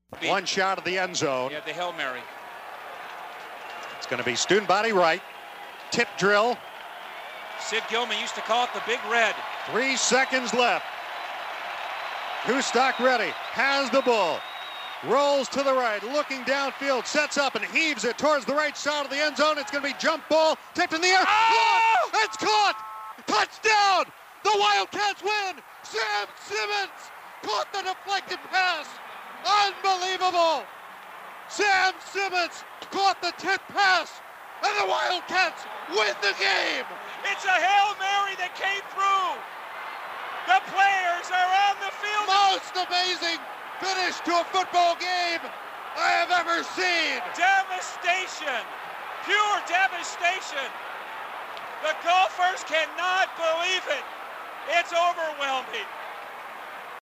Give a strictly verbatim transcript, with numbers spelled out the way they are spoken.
One shot of the end zone. Yeah, the Hail Mary. It's going to be student body right. Tip drill. Sid Gilman used to call it the Big Red. Three seconds left. Kustok ready. Has the ball. Rolls to the right. Looking downfield. Sets up and heaves it towards the right side of the end zone. It's going to be jump ball. Tipped in the air. Oh! Caught! It's caught! Touchdown! The Wildcats win! Sam Simmons caught the deflected pass. Unbelievable! Sam Simmons caught the tip pass, and the Wildcats win the game! It's a Hail Mary that came through! The players are on the field! Most amazing finish to a football game I have ever seen! Devastation! Pure devastation! The Gophers cannot believe it! It's overwhelming!